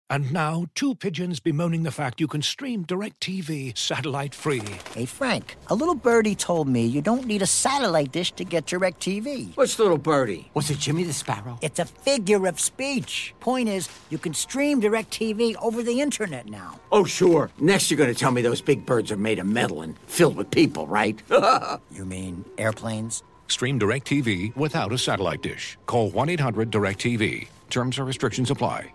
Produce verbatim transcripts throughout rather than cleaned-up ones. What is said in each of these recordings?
And now, two pigeons bemoaning the fact you can stream DirecTV satellite-free. Hey, Frank, a little birdie told me you don't need a satellite dish to get DirecTV. What's little birdie? Was it Jimmy the Sparrow? It's a figure of speech. Point is, you can stream DirecTV over the internet now. Oh, sure. Next you're going to tell me those big birds are made of metal and filled with people, right? You mean airplanes? Stream DirecTV without a satellite dish. Call one eight hundred direct T V. Terms and restrictions apply.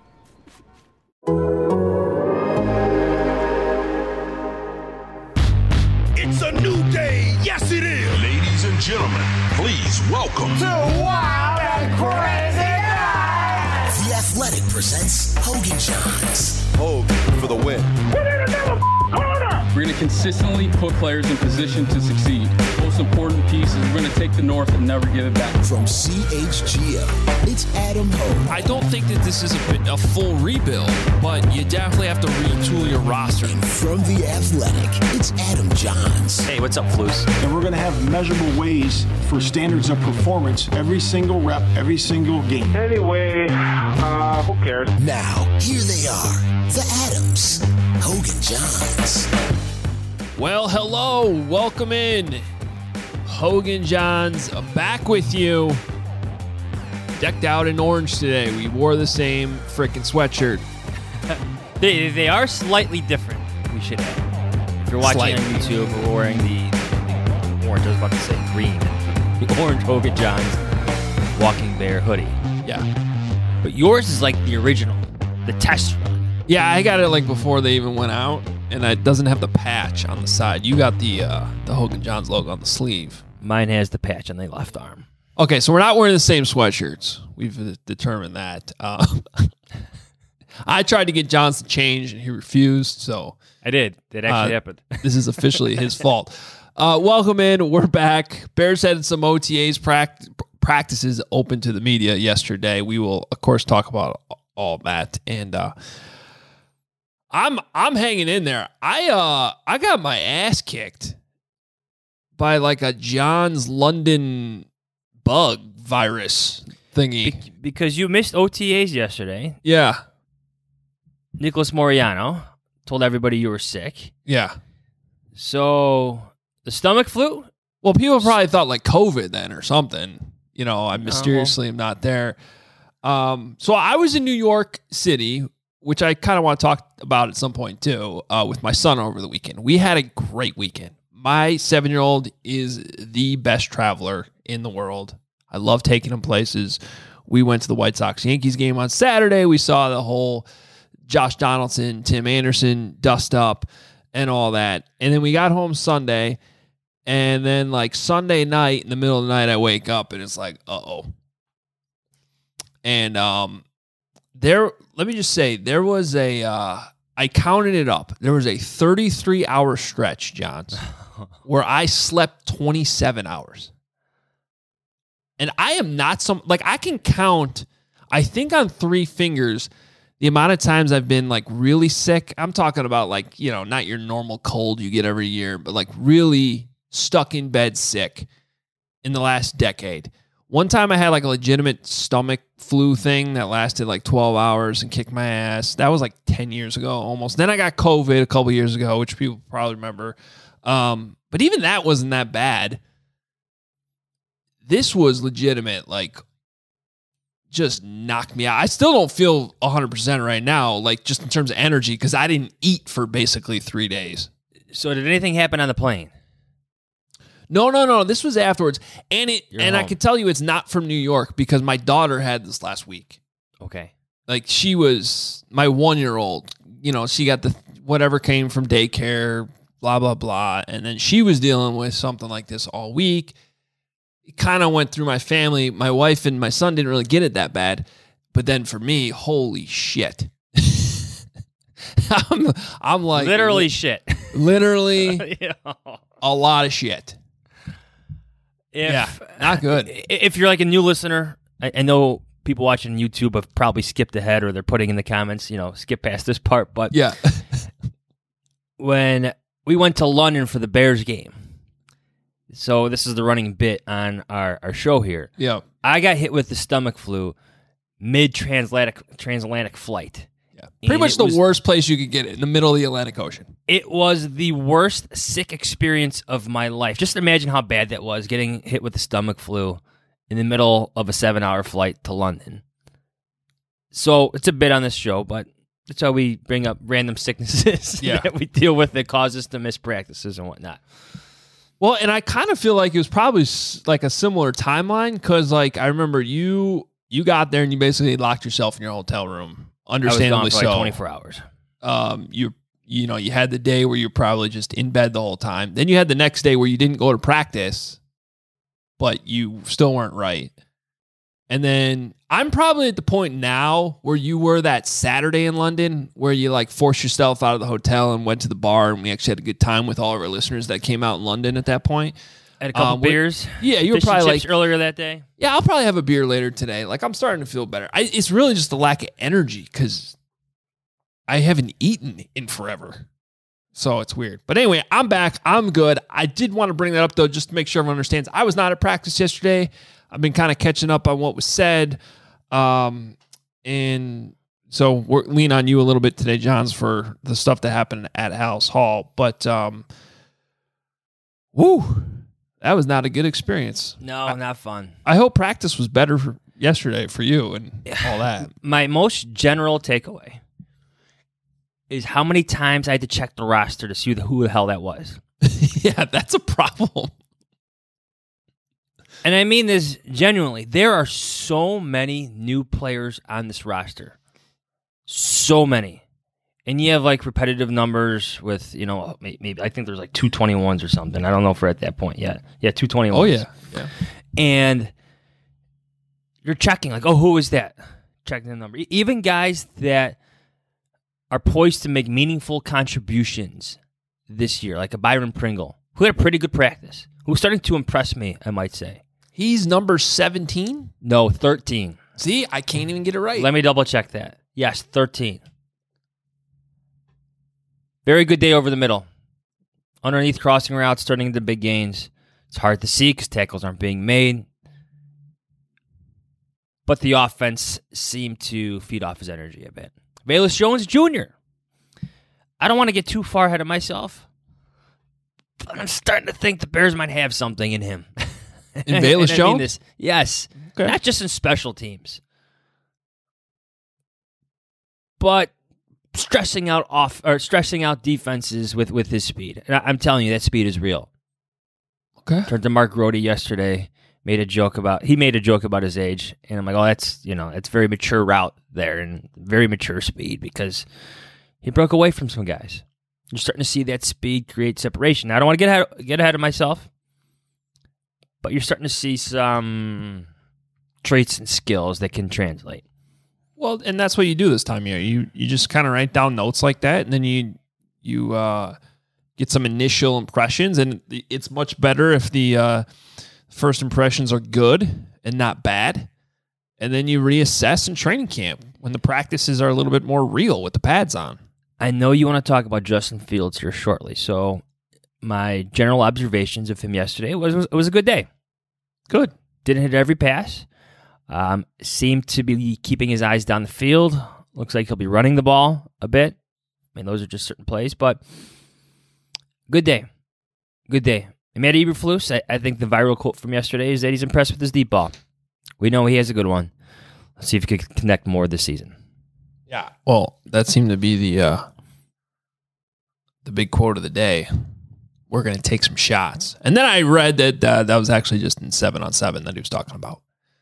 It's a new day, yes it is! Ladies and gentlemen, please welcome to Wild and Crazy Guys! The Athletic presents Hogan Johns. Hogan for the win. Put in another corner! We're going to consistently put players in position to succeed. Most important piece is we're going to take the North and never give it back. From C H G O, it's Adam Hogan. I don't think that this is a, a full rebuild, but you definitely have to retool your roster. And from The Athletic, it's Adam Johns. Hey, what's up, Flus? And we're going to have measurable ways for standards of performance every single rep, every single game. Anyway, uh, who cares? Now, here they are, the Adams, Hogan Johns. Well, hello, welcome in. Hogan Johns back with you. Decked out in orange today. We wore the same frickin' sweatshirt. they they are slightly different, we should add. If you're watching slightly. on YouTube, we're wearing the, the orange, I was about to say green, the orange Hogan Johns Walking Bear hoodie. Yeah. But yours is like the original, the test run. Yeah, I got it like before they even went out, and it doesn't have the patch on the side. You got the uh, the Hogan Johns logo on the sleeve. Mine has the patch on the left arm. Okay, so we're not wearing the same sweatshirts. We've determined that. Uh, I tried to get Johns to change, and he refused. So I did. It actually uh, happened. This is officially his fault. Uh, welcome in. We're back. Bears had some O T As pract- practices open to the media yesterday. We will, of course, talk about all that. And uh, I'm I'm hanging in there. I uh I got my ass kicked by like a Johns London bug virus thingy. Be- because you missed O T As yesterday. Yeah. Nicholas Moreano told everybody you were sick. Yeah. So the stomach flu? Well, people probably thought like COVID then or something. You know, I mysteriously am not there. Um, so I was in New York City, which I kind of want to talk about at some point too, uh, with my son over the weekend. We had a great weekend. My seven-year-old is the best traveler in the world. I love taking him places. We went to the White Sox-Yankees game on Saturday. We saw the whole Josh Donaldson, Tim Anderson dust up and all that. And then we got home Sunday, and then like Sunday night, in the middle of the night, I wake up, and it's like, uh-oh. And um, there, let me just say, there was a, uh, I counted it up. There was a thirty-three hour stretch, Johns, where I slept twenty-seven hours. And I am not some, like I can count, I think on three fingers, the amount of times I've been like really sick. I'm talking about like, you know, not your normal cold you get every year, but like really stuck in bed sick in the last decade. One time I had like a legitimate stomach flu thing that lasted like twelve hours and kicked my ass. That was like ten years ago almost. Then I got COVID a couple years ago, which people probably remember. Um, but even that wasn't that bad. This was legitimate, like just knocked me out. I still don't feel one hundred percent right now, like just in terms of energy, because I didn't eat for basically three days. So did anything happen on the plane? No, no, no. This was afterwards. And it, You're and home. I can tell you it's not from New York because my daughter had this last week. Okay. Like she was my one-year-old. You know, she got the whatever came from daycare, blah, blah, blah. And then she was dealing with something like this all week. It kind of went through my family. My wife and my son didn't really get it that bad. But then for me, holy shit. I'm, I'm like... Literally shit. Literally yeah. a lot of shit. If, yeah, not good. If you're like a new listener, I, I know people watching YouTube have probably skipped ahead or they're putting in the comments, you know, skip past this part. But yeah, when we went to London for the Bears game, so this is the running bit on our, our show here. Yeah, I got hit with the stomach flu mid transatlantic transatlantic flight. Yeah. Yeah. Pretty And much it the was- worst place you could get it, in the middle of the Atlantic Ocean. It was the worst sick experience of my life. Just imagine how bad that was, getting hit with the stomach flu in the middle of a seven-hour flight to London. So it's a bit on this show, but that's how we bring up random sicknesses Yeah. that we deal with that cause us to miss practices and whatnot. Well, and I kind of feel like it was probably s- like a similar timeline because, like, I remember you you got there and you basically locked yourself in your hotel room. Understandably I was gone for so. like twenty-four hours. Um, you you know you had the day where you're probably just in bed the whole time. Then you had the next day where you didn't go to practice, but you still weren't right. And then I'm probably at the point now where you were that Saturday in London where you like forced yourself out of the hotel and went to the bar, and we actually had a good time with all of our listeners that came out in London at that point. Had a couple Um, we- beers. Yeah, you were Fish and probably chips like earlier that day. Yeah, I'll probably have a beer later today. Like, I'm starting to feel better. I, it's really just the lack of energy because I haven't eaten in forever. So it's weird. But anyway, I'm back. I'm good. I did want to bring that up, though, just to make sure everyone understands. I was not at practice yesterday. I've been kind of catching up on what was said. Um, and so we're lean on you a little bit today, Johns, for the stuff that happened at House Hall. But, um, woo. That was not a good experience. No, I, not fun. I hope practice was better for yesterday for you and all that. My most general takeaway is how many times I had to check the roster to see who the hell that was. Yeah, that's a problem. And I mean this genuinely. There are so many new players on this roster. So many. And you have like repetitive numbers with, you know, maybe I think there's like two twenty-ones or something. I don't know if we're at that point yet. Yeah, two twenty-ones. Oh, yeah. yeah. And you're checking, like, oh, who is that? Checking the number. Even guys that are poised to make meaningful contributions this year, like a Byron Pringle, who had a pretty good practice, who's starting to impress me, I might say. He's number seventeen? No, thirteen. See, I can't even get it right. Let me double check that. Yes, thirteen. Very good day over the middle. Underneath crossing routes, turning into big gains. It's hard to see because tackles aren't being made. But the offense seemed to feed off his energy a bit. Velus Jones Junior I don't want to get too far ahead of myself, but I'm starting to think the Bears might have something in him. In Velus I Jones? mean this, yes. Okay. Not just in special teams. But stressing out off or stressing out defenses with, with his speed. And I, I'm telling you, that speed is real. Okay. Turned to Mark Grody yesterday, made a joke about he made a joke about his age, and I'm like, oh, that's you know, it's very mature route there and very mature speed because he broke away from some guys. You're starting to see that speed create separation. Now, I don't want to get ahead, get ahead of myself, but you're starting to see some traits and skills that can translate. Well, and that's what you do this time of year. You you just kind of write down notes like that, and then you you uh, get some initial impressions, and it's much better if the uh, first impressions are good and not bad, and then you reassess in training camp when the practices are a little bit more real with the pads on. I know you want to talk about Justin Fields here shortly, so my general observations of him yesterday was, was it was a good day. Good. Didn't hit every pass. Um, seemed to be keeping his eyes down the field. Looks like he'll be running the ball a bit. I mean, those are just certain plays, but good day. Good day. And Matt Eberflus, I, I think the viral quote from yesterday is that he's impressed with his deep ball. We know he has a good one. Let's see if he can connect more this season. Yeah. Well, that seemed to be the uh, the big quote of the day. We're going to take some shots. And then I read that uh, that was actually just in seven on seven that he was talking about.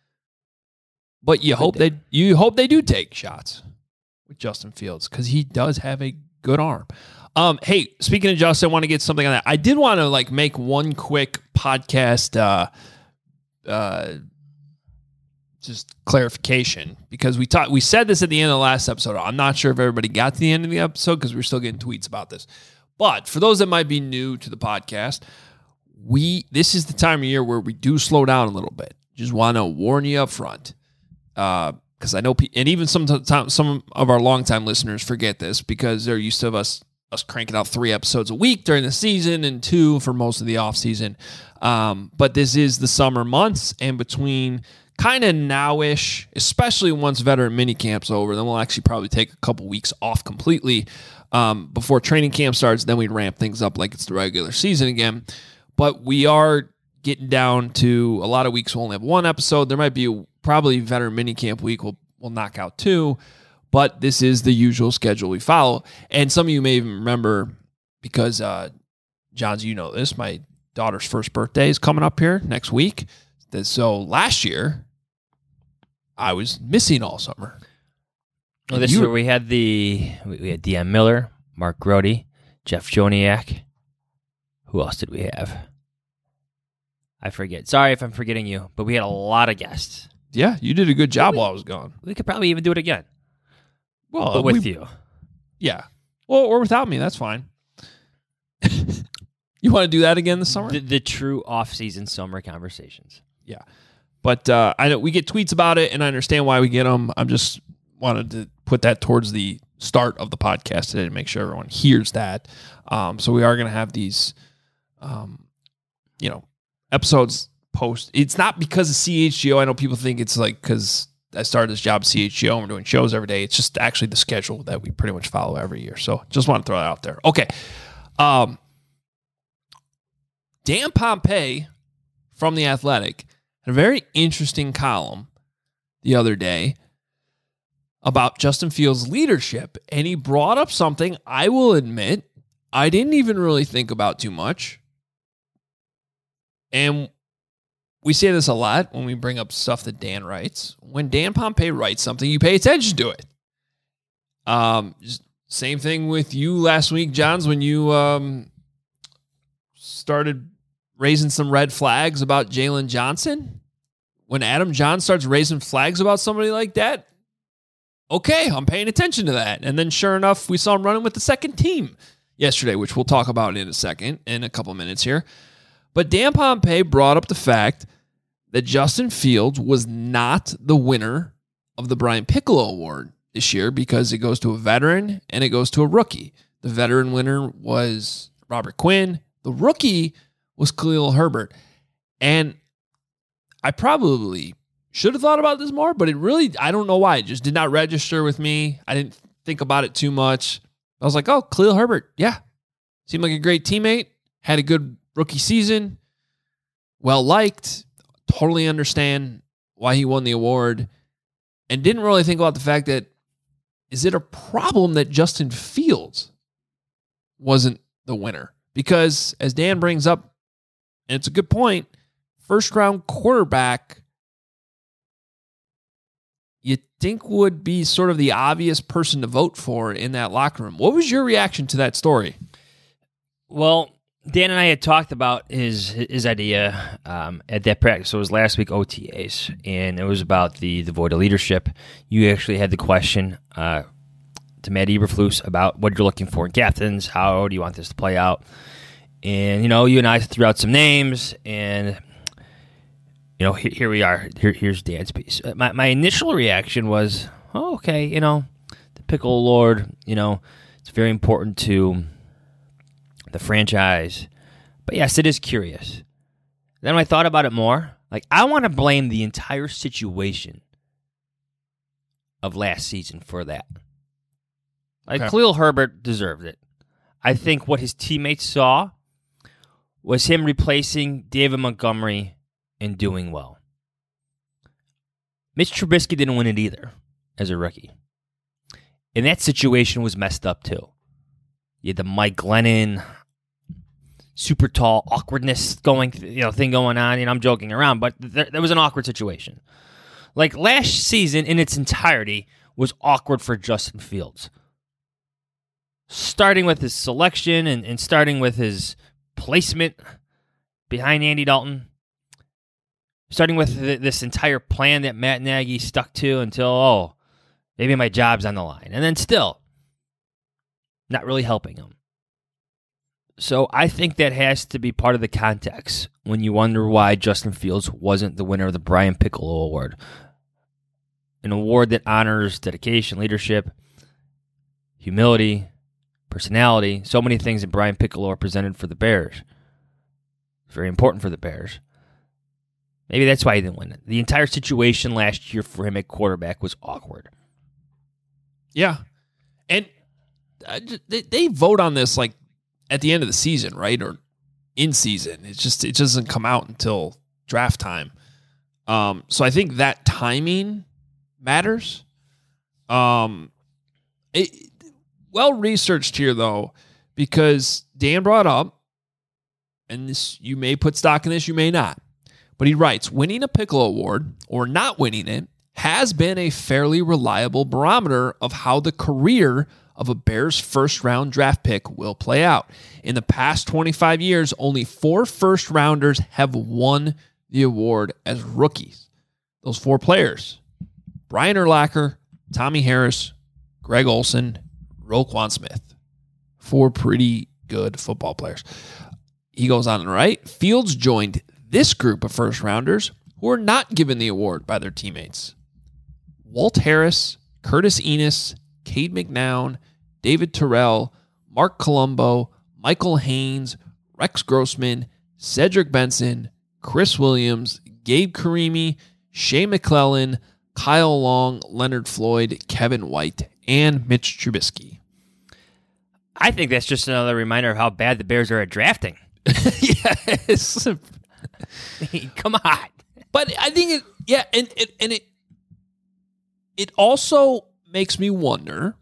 But you hope they you hope they do take shots with Justin Fields because he does have a good arm. Um, hey, speaking of Justin, I want to get something on that. I did want to like make one quick podcast uh, uh, just clarification because we talked we said this at the end of the last episode. I'm not sure if everybody got to the end of the episode because we're still getting tweets about this. But for those that might be new to the podcast, we this is the time of year where we do slow down a little bit. Just want to warn you up front. Because uh, I know, pe- and even some t- some of our longtime listeners forget this because they're used to us us cranking out three episodes a week during the season and two for most of the off season. Um, but this is the summer months, and between kind of now-ish, especially once veteran minicamp's over. Then we'll actually probably take a couple weeks off completely um, before training camp starts. Then we'd ramp things up like it's the regular season again. But we are getting down to a lot of weeks. We'll only have one episode. There might be a, probably veteran minicamp week. We'll, we'll knock out two. But this is the usual schedule we follow. And some of you may even remember because, uh, Johns, you know this, my daughter's first birthday is coming up here next week. So last year, I was missing all summer. Well, this year we had the we had D M Miller, Mark Grody, Jeff Joniak. Who else did we have? I forget. Sorry if I'm forgetting you, but we had a lot of guests. Yeah, you did a good job we, while I was gone. We could probably even do it again. Well, but with we, you. Yeah. Well, or without me, that's fine. You want to do that again this summer? The, the true off-season summer conversations. Yeah. But uh, I know we get tweets about it, and I understand why we get them. I'm just wanted to put that towards the start of the podcast today to make sure everyone hears that. Um, so we are going to have these, um, you know, episodes post. It's not because of C H G O. I know people think it's like because I started this job at C H G O and we're doing shows every day. It's just actually the schedule that we pretty much follow every year. So just want to throw that out there. Okay. Um, Dan Pompei from The Athletic had a very interesting column the other day about Justin Fields' leadership, and he brought up something I will admit I didn't even really think about too much. And we say this a lot when we bring up stuff that Dan writes. When Dan Pompei writes something, you pay attention to it. Um, same thing with you last week, Johns, when you um, started raising some red flags about Jalen Johnson. When Adam John starts raising flags about somebody like that, okay, I'm paying attention to that. And then sure enough, we saw him running with the second team yesterday, which we'll talk about in a second, in a couple minutes here. But Dan Pompei brought up the fact that Justin Fields was not the winner of the Brian Piccolo Award this year because it goes to a veteran and it goes to a rookie. The veteran winner was Robert Quinn. The rookie was Khalil Herbert. And I probably should have thought about this more, but it really, I don't know why. It just did not register with me. I didn't think about it too much. I was like, oh, Khalil Herbert. Yeah. Seemed like a great teammate. Had a good rookie season. Well-liked. Totally understand why he won the award. And didn't really think about the fact that, is it a problem that Justin Fields wasn't the winner? Because as Dan brings up, and it's a good point, first round quarterback you think would be sort of the obvious person to vote for in that locker room. What was your reaction to that story? Well, Dan and I had talked about his his idea um, at that practice. So it was last week O T As, and it was about the, the void of leadership. You actually had the question uh, to Matt Eberflus about what you're looking for in captains. How do you want this to play out? And, you know, you and I threw out some names, and, you know, here, here we are. Here, here's Dan's piece. My, my initial reaction was, oh, okay, you know, the Pickle Lord, you know, it's very important to the franchise. But yes, it is curious. Then when I thought about it more, like, I want to blame the entire situation of last season for that. Like, okay. Khalil Herbert deserved it. I think what his teammates saw was him replacing David Montgomery and doing well. Mitch Trubisky didn't win it either as a rookie. And that situation was messed up too. You had the Mike Glennon super tall awkwardness going, you know, thing going on. And I'm joking around, but there, there was an awkward situation. Like last season in its entirety was awkward for Justin Fields. Starting with his selection and, and starting with his placement behind Andy Dalton. Starting with th- this entire plan that Matt Nagy stuck to until, oh, maybe my job's on the line. And then still, not really helping him. So I think that has to be part of the context when you wonder why Justin Fields wasn't the winner of the Brian Piccolo Award. An award that honors dedication, leadership, humility, personality, so many things that Brian Piccolo represented for the Bears. Very important for the Bears. Maybe that's why he didn't win it. The entire situation last year for him at quarterback was awkward. Yeah. And uh, they, they vote on this like at the end of the season, right? Or in season. It's just, it doesn't come out until draft time. Um, so I think that timing matters. Um, it, well researched here though, because Dan brought up, and this, you may put stock in this, you may not, but he writes, winning a Pickle Award or not winning it has been a fairly reliable barometer of how the career of a Bears first-round draft pick will play out. In the past twenty-five years, only four first-rounders have won the award as rookies. Those four players, Brian Urlacher, Tommy Harris, Greg Olsen, Roquan Smith. Four pretty good football players. He goes on to write, Fields joined this group of first-rounders who were not given the award by their teammates. Walt Harris, Curtis Enos, Cade McNown, David Terrell, Mark Colombo, Michael Haynes, Rex Grossman, Cedric Benson, Chris Williams, Gabe Karimi, Shea McClellan, Kyle Long, Leonard Floyd, Kevin White, and Mitch Trubisky. I think that's just another reminder of how bad the Bears are at drafting. Yes. Come on. But I think it, yeah, and it, and it, it also makes me wonder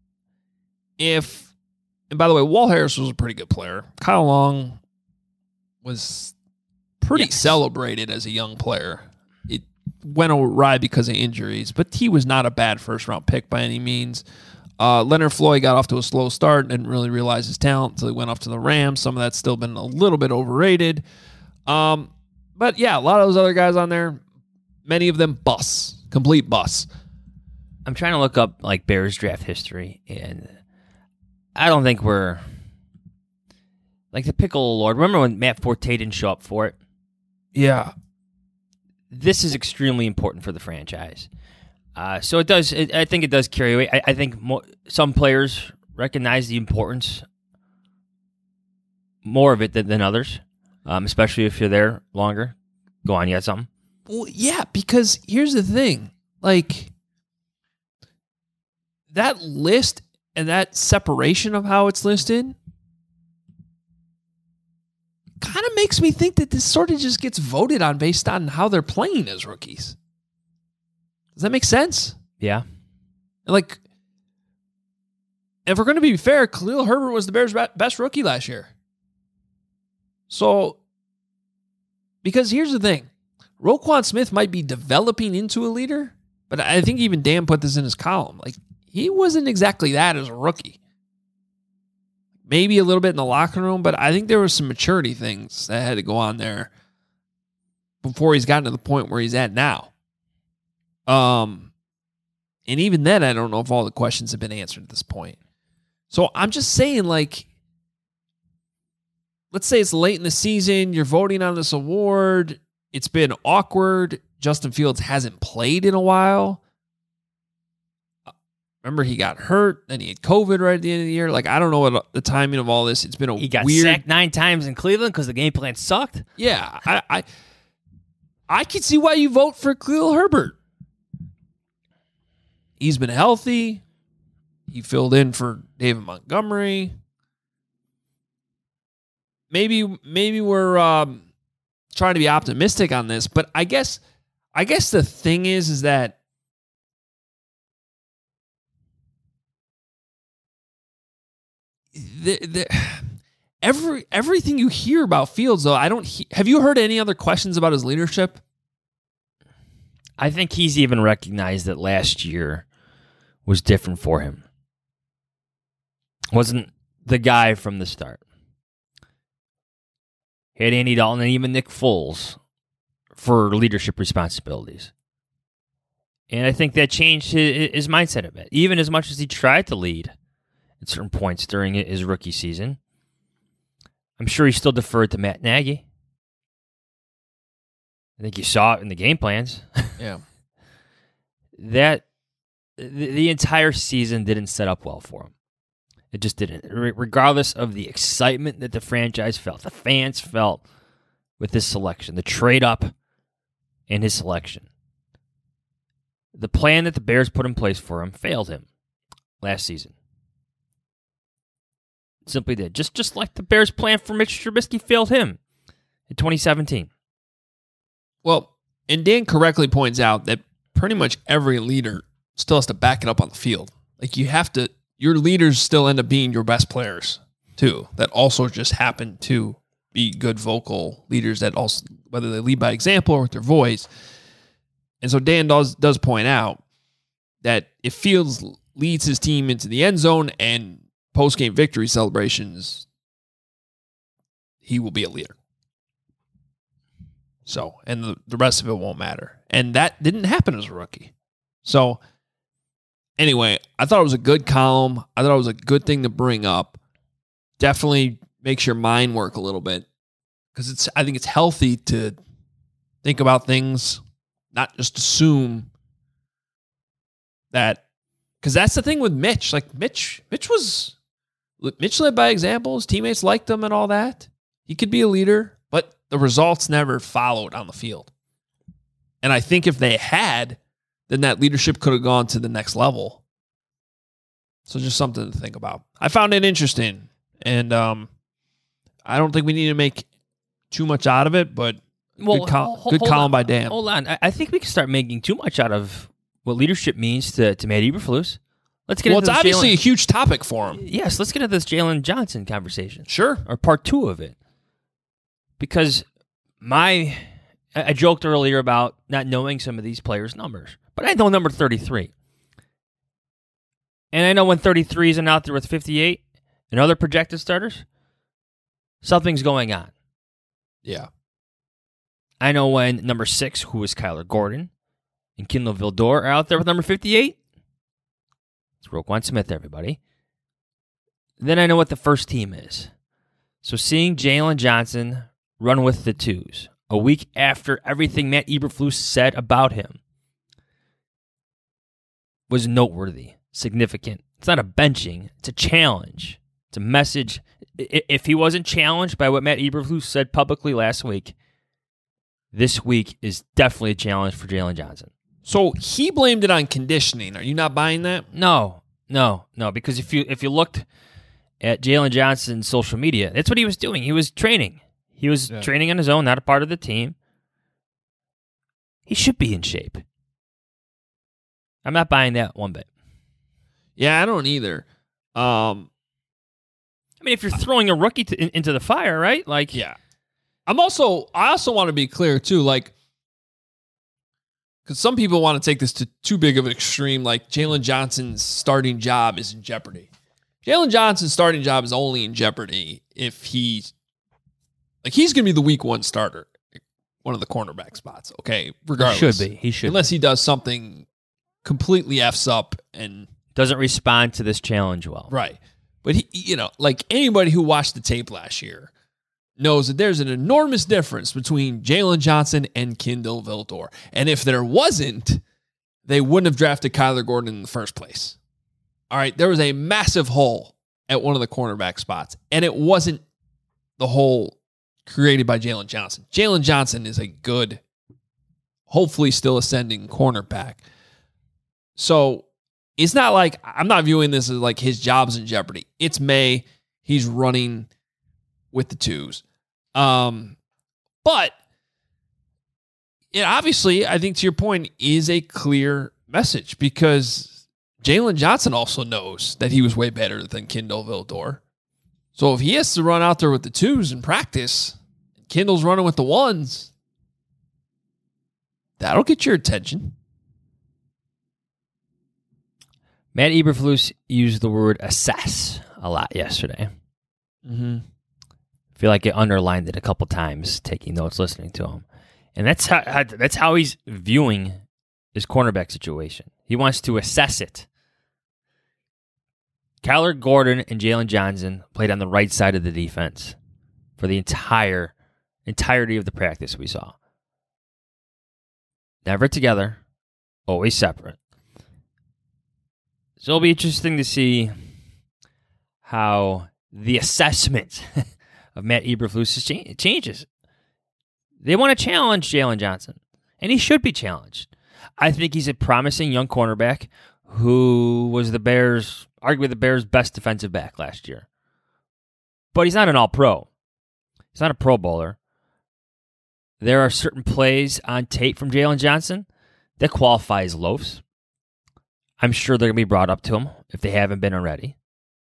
if, and by the way, Walt Harris was a pretty good player. Kyle Long was pretty yes. celebrated as a young player. It went awry because of injuries, but he was not a bad first round pick by any means. Uh, Leonard Floyd got off to a slow start and didn't really realize his talent until he went off to the Rams. Some of that's still been a little bit overrated. Um, but yeah, a lot of those other guys on there, many of them busts, complete busts. I'm trying to look up like Bears draft history, and I don't think we're like the Pickle Award. Remember when Matt Forte didn't show up for it? Yeah. This is extremely important for the franchise. Uh, so it does. It, I think it does carry weight. I, I think mo- some players recognize the importance more of it than, than others, um, especially if you're there longer. Go on, you got something? Well, yeah, because here's the thing. Like, that list and that separation of how it's listed kind of makes me think that this sort of just gets voted on based on how they're playing as rookies. Does that make sense? Yeah. Like, if we're going to be fair, Khalil Herbert was the Bears' best rookie last year. So, because here's the thing. Roquan Smith might be developing into a leader, but I think even Dan put this in his column. Like, he wasn't exactly that as a rookie. Maybe a little bit in the locker room, but I think there were some maturity things that had to go on there before he's gotten to the point where he's at now. Um, and even then, I don't know if all the questions have been answered at this point. So I'm just saying, like, let's say it's late in the season, you're voting on this award, it's been awkward, Justin Fields hasn't played in a while. Remember, he got hurt, then he had COVID right at the end of the year. Like, I don't know what the timing of all this. It's been a he got weird... sacked nine times in Cleveland because the game plan sucked. Yeah, I, I, I can see why you vote for Khalil Herbert. He's been healthy. He filled in for David Montgomery. Maybe, maybe we're um, trying to be optimistic on this, but I guess, I guess the thing is, is that the, the, every everything you hear about Fields, though, I don't. He, have you heard any other questions about his leadership? I think he's even recognized that last year was different for him. Wasn't the guy from the start. He had Andy Dalton and even Nick Foles for leadership responsibilities. And I think that changed his, his mindset a bit. Even as much as he tried to lead at certain points during his rookie season, I'm sure he still deferred to Matt Nagy. I think you saw it in the game plans. Yeah. that the, the entire season didn't set up well for him. It just didn't. Re- regardless of the excitement that the franchise felt, the fans felt with this selection, the trade up in his selection. The plan that the Bears put in place for him failed him last season. Simply did. Just, just like the Bears' plan for Mitch Trubisky failed him in twenty seventeen. Well, and Dan correctly points out that pretty much every leader still has to back it up on the field. Like you have to, your leaders still end up being your best players too. That also just happen to be good vocal leaders that also, whether they lead by example or with their voice. And so Dan does does point out that if Fields leads his team into the end zone and post-game victory celebrations, he will be a leader. So, and the, the rest of it won't matter. And that didn't happen as a rookie. So, anyway, I thought it was a good column. I thought it was a good thing to bring up. Definitely makes your mind work a little bit. Because it's, I think it's healthy to think about things, not just assume that. Because that's the thing with Mitch. Like, Mitch, Mitch was, Mitch led by example. His teammates liked him and all that. He could be a leader, but the results never followed on the field. And I think if they had, then that leadership could have gone to the next level. So just something to think about. I found it interesting. And um, I don't think we need to make too much out of it, but well, good, col- hold, good hold column on, by Dan. Hold on. I, I think we can start making too much out of what leadership means to, to Matt Eberflus. Let's get well, into it's obviously Jalen, a huge topic for him. Yes, let's get into this Jalen Johnson conversation. Sure. Or part two of it. Because my, I joked earlier about not knowing some of these players' numbers, but I know number thirty-three. And I know when thirty-three isn't out there with fifty-eight and other projected starters, something's going on. Yeah. I know when number six, who is Kyler Gordon, and Kindle Vildor are out there with number fifty-eight. It's Roquan Smith, everybody. Then I know what the first team is. So seeing Jalen Johnson run with the twos a week after everything Matt Eberflus said about him was noteworthy, significant. It's not a benching. It's a challenge. It's a message. If he wasn't challenged by what Matt Eberflus said publicly last week, this week is definitely a challenge for Jalen Johnson. So he blamed it on conditioning. Are you not buying that? No, no, no. Because if you if you looked at Jalen Johnson's social media, that's what he was doing. He was training. He was yeah. training on his own, not a part of the team. He should be in shape. I'm not buying that one bit. Yeah, I don't either. Um, I mean, if you're throwing a rookie to, in, into the fire, right? Like, yeah. I'm also. I also want to be clear too, like, because some people want to take this to too big of an extreme. Like Jalen Johnson's starting job is in jeopardy. Jalen Johnson's starting job is only in jeopardy if he's like he's going to be the week one starter, one of the cornerback spots. Okay, regardless, he should be. He should, unless be. he does something completely f's up and doesn't respond to this challenge well. Right, but he, you know, like anybody who watched the tape last year knows that there's an enormous difference between Jalen Johnson and Kindle Vildor, and if there wasn't, they wouldn't have drafted Kyler Gordon in the first place. All right, there was a massive hole at one of the cornerback spots, and it wasn't the hole created by Jalen Johnson. Jalen Johnson is a good, hopefully still ascending cornerback. So it's not like, I'm not viewing this as like his job's in jeopardy. It's May. He's running with the twos. Um, but it obviously, I think to your point, is a clear message because Jalen Johnson also knows that he was way better than Kindle Vildor. So if he has to run out there with the twos in practice, Kindle's running with the ones, that'll get your attention. Matt Eberflus used the word assess a lot yesterday. Mm-hmm. I feel like it underlined it a couple times, taking notes, listening to him. And that's how, that's how he's viewing his cornerback situation. He wants to assess it. Kyler Gordon and Jalen Johnson played on the right side of the defense for the entire entirety of the practice we saw. Never together, always separate. So it'll be interesting to see how the assessment of Matt Eberflus cha- changes. They want to challenge Jalen Johnson. and he should be challenged. I think he's a promising young cornerback who was the Bears, arguably the Bears' best defensive back last year. But he's not an all-pro. He's not a Pro Bowler. There are certain plays on tape from Jalen Johnson that qualify as loafs. I'm sure they're going to be brought up to him if they haven't been already.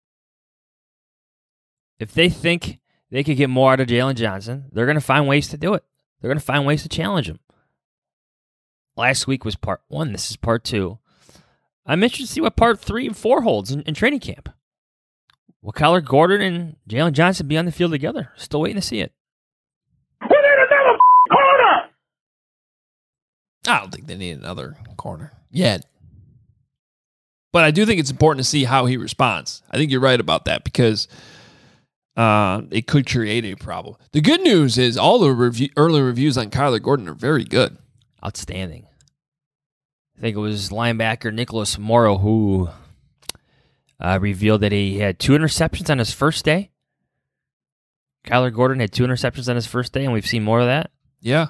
If they think they could get more out of Jalen Johnson, they're going to find ways to do it. They're going to find ways to challenge him. Last week was part one. This is part two. I'm interested to see what part three and four holds in, in training camp. Will Kyler Gordon and Jalen Johnson be on the field together? Still waiting to see it. We need another corner! I don't think they need another corner yet. But I do think it's important to see how he responds. I think you're right about that because uh, it could create a problem. The good news is all the review, early reviews on Kyler Gordon are very good. Outstanding. I think it was linebacker Nicholas Morrow who uh, revealed that he had two interceptions on his first day. Kyler Gordon had two interceptions on his first day, and we've seen more of that. Yeah.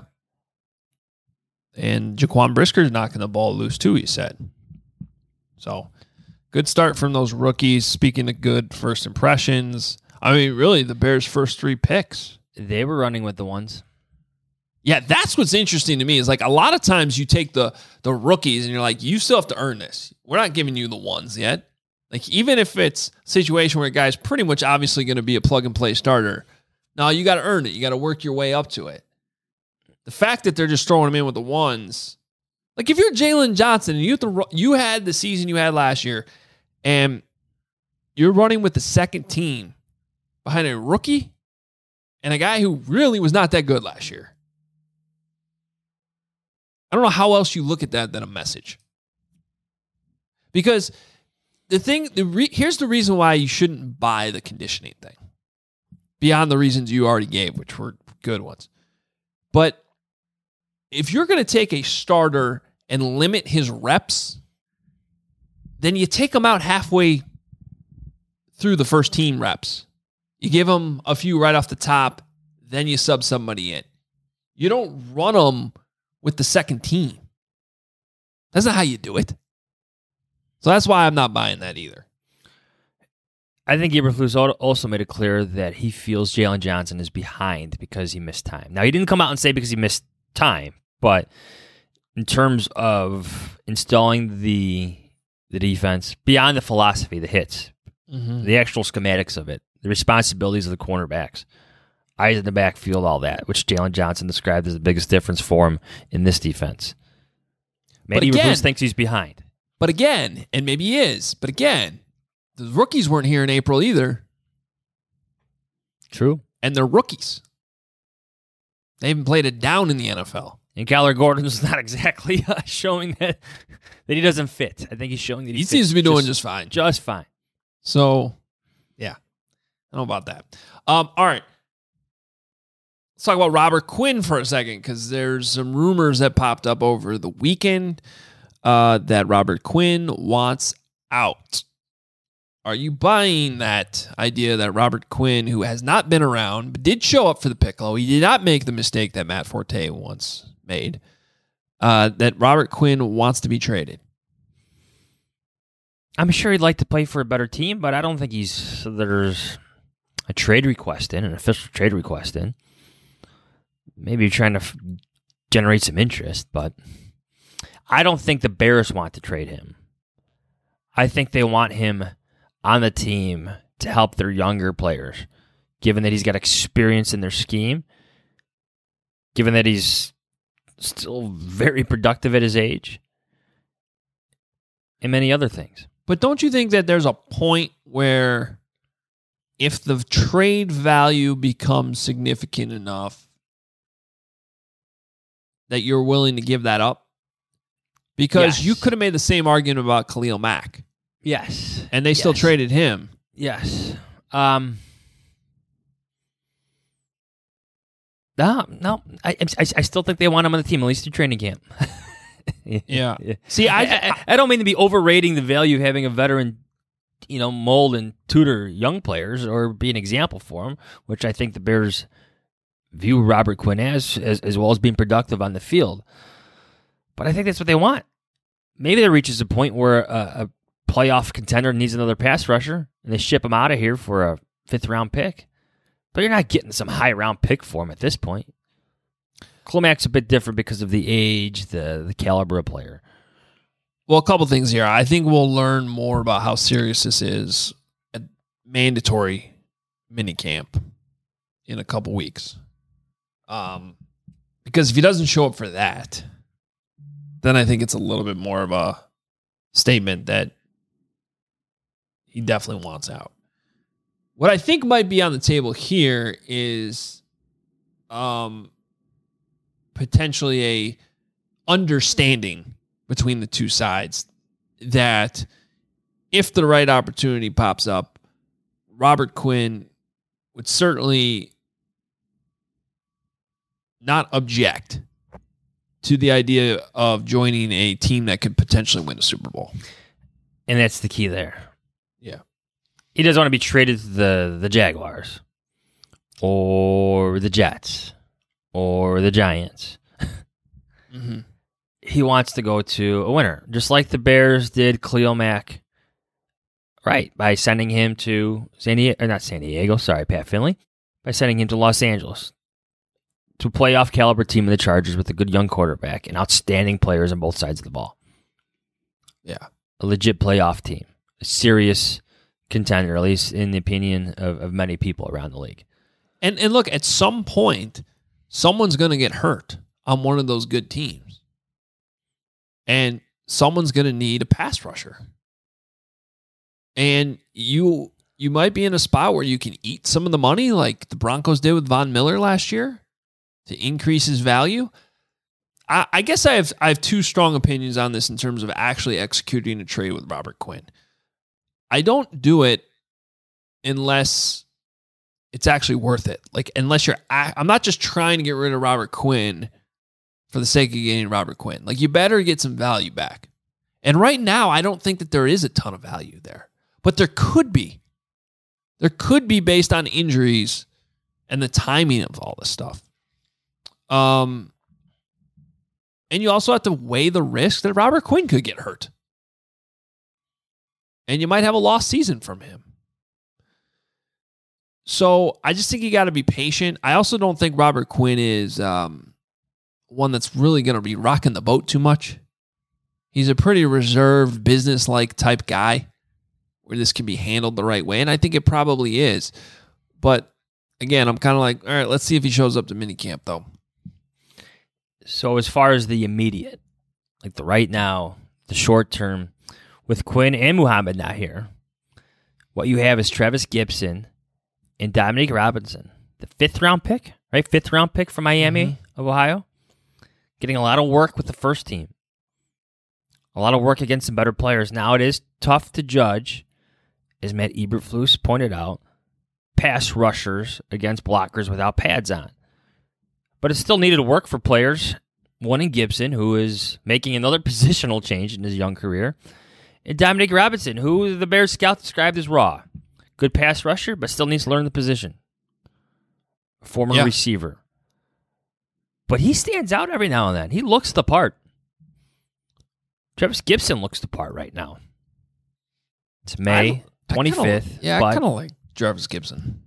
And Jaquan Brisker's knocking the ball loose too, he said. So, good start from those rookies. Speaking of good first impressions, I mean, really, the Bears' first three picks. They were running with the ones. Yeah, that's what's interesting to me is like a lot of times you take the the rookies and you're like, you still have to earn this. We're not giving you the ones yet. Like, even if it's a situation where a guy's pretty much obviously going to be a plug-and-play starter, no, you got to earn it. You got to work your way up to it. The fact that they're just throwing him in with the ones, like if you're Jalen Johnson and you have to, you had the season you had last year and you're running with the second team behind a rookie and a guy who really was not that good last year. I don't know how else you look at that than a message. Because the thing, the re, here's the reason why you shouldn't buy the conditioning thing. Beyond the reasons you already gave, which were good ones. But if you're going to take a starter and limit his reps, then you take him out halfway through the first team reps. You give him a few right off the top, then you sub somebody in. You don't run them with the second team. That's not how you do it. So that's why I'm not buying that either. I think Eberflus also made it clear that he feels Jalen Johnson is behind because he missed time. Now, he didn't come out and say because he missed time, but in terms of installing the the defense, beyond the philosophy, the hits, mm-hmm. the actual schematics of it, the responsibilities of the cornerbacks, eyes in the backfield, all that, which Jalen Johnson described as the biggest difference for him in this defense. Maybe Eberflus thinks he's behind. But again, and maybe he is, but again, the rookies weren't here in April either. True. And they're rookies. They haven't played it down in the N F L. And Kyler Gordon's not exactly uh, showing that that he doesn't fit. I think he's showing that he, he seems to be just, doing just fine. Just fine. So, yeah. I don't know about that. Um, all right. Let's talk about Robert Quinn for a second, because there's some rumors that popped up over the weekend uh, that Robert Quinn wants out. Are you buying that idea that Robert Quinn, who has not been around, but did show up for the Piccolo, he did not make the mistake that Matt Forte once made, uh, that Robert Quinn wants to be traded? I'm sure he'd like to play for a better team, but I don't think he's there's a trade request in, an official trade request in. Maybe you're trying to f- generate some interest, but I don't think the Bears want to trade him. I think they want him on the team to help their younger players, given that he's got experience in their scheme, given that he's still very productive at his age, and many other things. But don't you think that there's a point where if the trade value becomes significant enough that you're willing to give that up? Because yes. you could have made the same argument about Khalil Mack. Yes. And they still yes. traded him. Yes. Um, no, no. I, I I still think they want him on the team, at least through training camp. yeah. See, I, I I don't mean to be overrating the value of having a veteran, you know, mold and tutor young players or be an example for them, which I think the Bears view Robert Quinn as, as, as well as being productive on the field. But I think that's what they want. Maybe there reaches a point where a, a playoff contender needs another pass rusher, and they ship him out of here for a fifth-round pick. But you're not getting some high-round pick for him at this point. Clemac's a bit different because of the age, the, the caliber of player. Well, a couple things here. I think we'll learn more about how serious this is at mandatory minicamp in a couple weeks. Um, because if he doesn't show up for that, then I think it's a little bit more of a statement that he definitely wants out. What I think might be on the table here is um, potentially a understanding between the two sides that if the right opportunity pops up, Robert Quinn would certainly not object to the idea of joining a team that could potentially win a Super Bowl. And that's the key there. Yeah. He doesn't want to be traded to the, the Jaguars or the Jets or the Giants. Mm-hmm. He wants to go to a winner, just like the Bears did Khalil Mack, right, by sending him to San Diego, or not San Diego, sorry, Pat Finley, by sending him to Los Angeles to a playoff caliber team of the Chargers with a good young quarterback and outstanding players on both sides of the ball. Yeah. A legit playoff team, a serious contender, at least in the opinion of, of many people around the league. And and look, at some point, someone's going to get hurt on one of those good teams. And someone's going to need a pass rusher. And you you might be in a spot where you can eat some of the money like the Broncos did with Von Miller last year to increase his value. I, I guess I have I have two strong opinions on this in terms of actually executing a trade with Robert Quinn. I don't do it unless it's actually worth it. Like, unless you're, I'm not just trying to get rid of Robert Quinn for the sake of getting Robert Quinn. Like, you better get some value back. And right now, I don't think that there is a ton of value there, but there could be. There could be based on injuries and the timing of all this stuff. Um, and you also have to weigh the risk that Robert Quinn could get hurt. And you might have a lost season from him. So I just think you got to be patient. I also don't think Robert Quinn is um, one that's really going to be rocking the boat too much. He's a pretty reserved, business-like type guy where this can be handled the right way. And I think it probably is. But again, I'm kind of like, all right, let's see if he shows up to minicamp, though. So as far as the immediate, like the right now, the short term, with Quinn and Muhammad not here, what you have is Travis Gibson and Dominique Robinson, the fifth round pick, right? Fifth round pick from Miami mm-hmm. of Ohio, getting a lot of work with the first team, a lot of work against some better players. Now it is tough to judge, as Matt Eberflus pointed out, pass rushers against blockers without pads on. But it still needed work for players. One in Gibson, who is making another positional change in his young career, and Dominique Robinson, who the Bears scout described as raw. Good pass rusher, but still needs to learn the position. A former yeah. receiver. But he stands out every now and then. He looks the part. Travis Gibson looks the part right now. It's May twenty-fifth. Kinda, yeah, I kind of like Travis Gibson.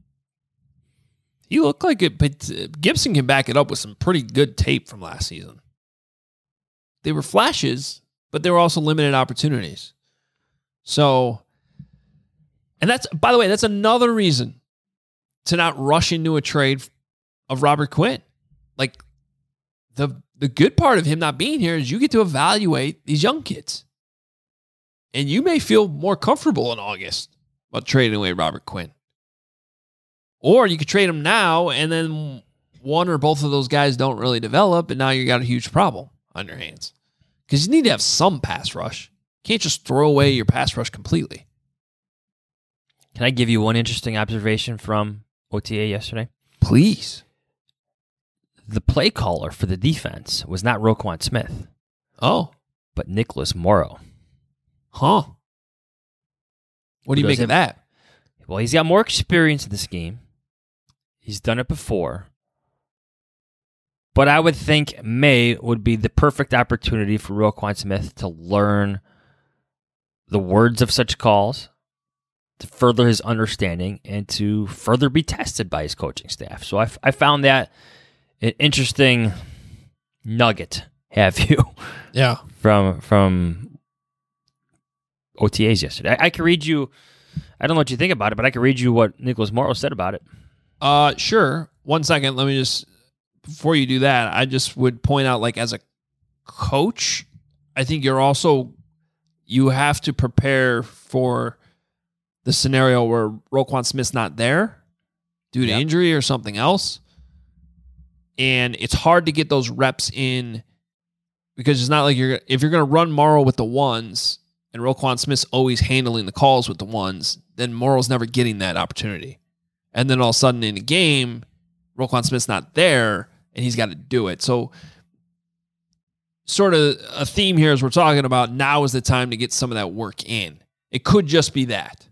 He looked like it, but Gibson can back it up with some pretty good tape from last season. They were flashes, but they were also limited opportunities. So, and that's, by the way, that's another reason to not rush into a trade of Robert Quinn. Like, the the good part of him not being here is you get to evaluate these young kids. And you may feel more comfortable in August about trading away Robert Quinn. Or you could trade him now, and then one or both of those guys don't really develop, and now you got a huge problem on your hands. Because you need to have some pass rush. You can't just throw away your pass rush completely. Can I give you one interesting observation from O T A yesterday? Please. The play caller for the defense was not Roquan Smith. Oh. But Nicholas Morrow. Huh. What do you make of that? Well, he's got more experience in this game. He's done it before. But I would think May would be the perfect opportunity for Roquan Smith to learn the words of such calls, to further his understanding, and to further be tested by his coaching staff. So I, I found that an interesting nugget, have you? Yeah. From from O T As yesterday. I, I can read you, I don't know what you think about it, but I can read you what Nicholas Morrow said about it. Uh, sure. One second. Let me just, before you do that, I just would point out, like, as a coach, I think you're also, you have to prepare for the scenario where Roquan Smith's not there due to yep. injury or something else. And it's hard to get those reps in because it's not like you're, if you're going to run Morrow with the ones and Roquan Smith's always handling the calls with the ones, then Morrow's never getting that opportunity. And then all of a sudden in a game, Roquan Smith's not there and he's got to do it. So sort of a theme here as we're talking about, now is the time to get some of that work in. It could just be that.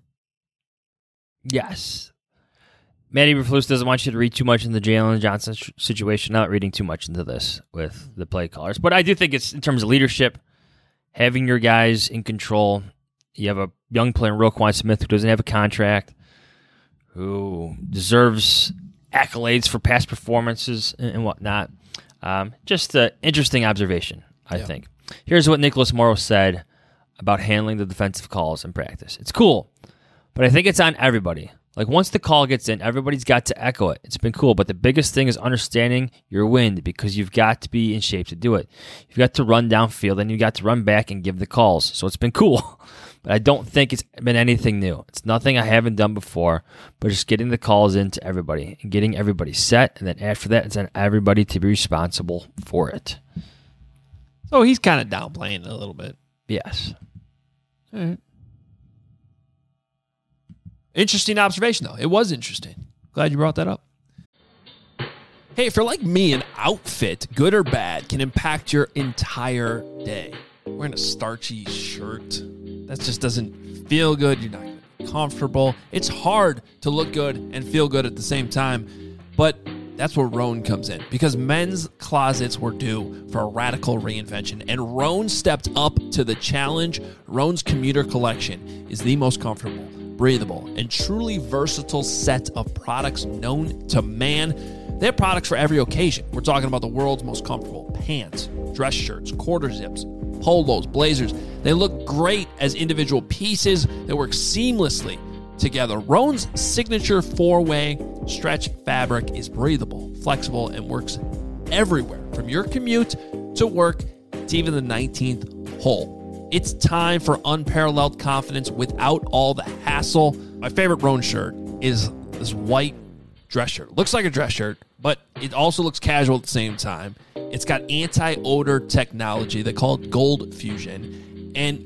Yes. Matty Eberflus doesn't want you to read too much into the Jalen Johnson situation. Not reading too much into this with the play callers. But I do think it's, in terms of leadership, having your guys in control. You have a young player, Roquan Smith, who doesn't have a contract, who deserves accolades for past performances and whatnot. Um, just an interesting observation, I yeah. think. Here's what Nicholas Morrow said about handling the defensive calls in practice. It's cool, but I think it's on everybody. Like, once the call gets in, everybody's got to echo it. It's been cool, but the biggest thing is understanding your wind, because you've got to be in shape to do it. You've got to run downfield, and you've got to run back and give the calls. So it's been cool, but I don't think it's been anything new. It's nothing I haven't done before, but just getting the calls into everybody and getting everybody set, and then after that, it's on everybody to be responsible for it. Oh, he's kind of downplaying it a little bit. Yes. All right. Interesting observation, though. It was interesting. Glad you brought that up. Hey, if you're like me, an outfit, good or bad, can impact your entire day. Wearing a starchy shirt, that just doesn't feel good. You're not gonna be comfortable. It's hard to look good and feel good at the same time, but that's where Rhone comes in, because men's closets were due for a radical reinvention, and Rhone stepped up to the challenge. Rhone's commuter collection is the most comfortable, breathable, and truly versatile set of products known to man. They have products for every occasion. We're talking about the world's most comfortable pants, dress shirts, quarter zips, polos, blazers. They look great as individual pieces that work seamlessly together. Rhone's signature four-way stretch fabric is breathable, flexible, and works everywhere, from your commute to work to even the nineteenth hole. It's time for unparalleled confidence without all the hassle. My favorite Rhone shirt is this white dress shirt. Looks like a dress shirt, but it also looks casual at the same time. It's got anti-odor technology. They call it Gold Fusion, and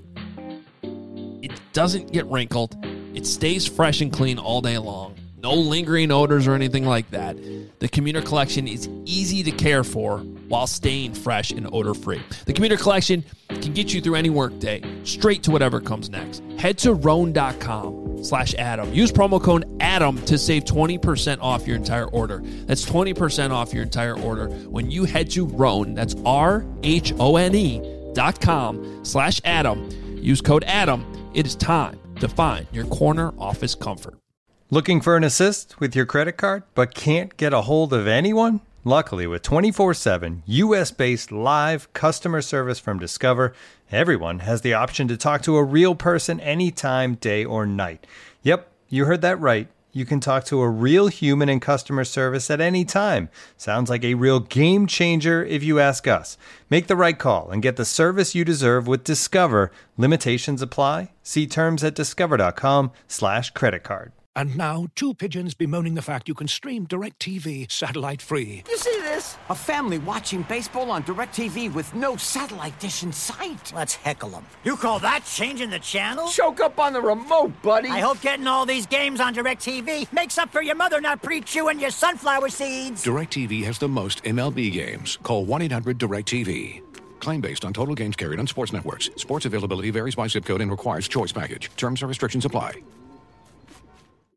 it doesn't get wrinkled. It stays fresh and clean all day long. No lingering odors or anything like that. The Commuter Collection is easy to care for while staying fresh and odor-free. The Commuter Collection can get you through any workday, straight to whatever comes next. Head to Rhone.com slash Adam. Use promo code Adam to save twenty percent off your entire order. That's twenty percent off your entire order when you head to Rhone. That's R H O N E dot com slash Adam. Use code Adam. It is time to find your corner office comfort. Looking for an assist with your credit card, but can't get a hold of anyone? Luckily, with twenty-four seven U S-based live customer service from Discover, everyone has the option to talk to a real person anytime, day or night. Yep, you heard that right. You can talk to a real human in customer service at any time. Sounds like a real game changer if you ask us. Make the right call and get the service you deserve with Discover. Limitations apply. See terms at discover.com slash credit card. And now, two pigeons bemoaning the fact you can stream DirecTV satellite-free. You see this? A family watching baseball on DirecTV with no satellite dish in sight. Let's heckle them. You call that changing the channel? Choke up on the remote, buddy. I hope getting all these games on DirecTV makes up for your mother not pre-chewing your sunflower seeds. DirecTV has the most M L B games. Call one eight hundred direct T V. Claim based on total games carried on sports networks. Sports availability varies by zip code and requires choice package. Terms and restrictions apply.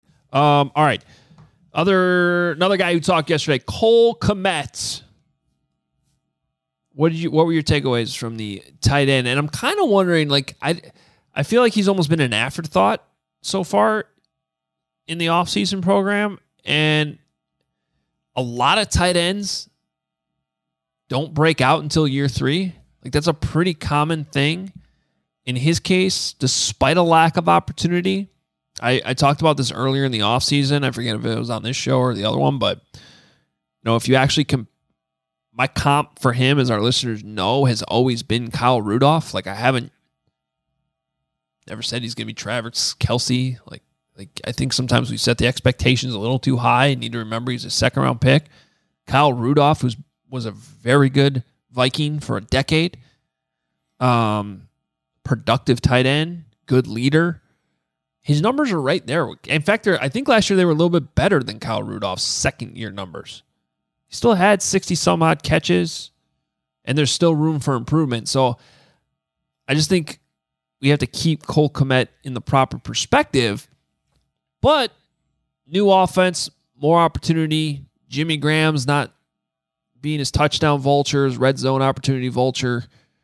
Um, all right. Other another guy who talked yesterday, Cole Kmet. what did you? What were your takeaways from the tight end? And I'm kind of wondering, like, I, I feel like he's almost been an afterthought so far in the offseason program, and a lot of tight ends don't break out until year three. Like, that's a pretty common thing. In his case, despite a lack of opportunity, I, I talked about this earlier in the offseason. I forget if it was on this show or the other one, but you know, if you actually com- my comp for him, as our listeners know, has always been Kyle Rudolph. Like, I haven't never said he's going to be Travis Kelce. Like, like I think sometimes we set the expectations a little too high and need to remember he's a second round pick. Kyle Rudolph was was a very good Viking for a decade. Um. Productive tight end, good leader. His numbers are right there. In fact, I think last year they were a little bit better than Kyle Rudolph's second year numbers. He still had sixty some odd catches, and there's still room for improvement. So I just think we have to keep Cole Kmet in the proper perspective. But new offense, more opportunity. Jimmy Graham's not being his touchdown vulture, his red zone opportunity vulture.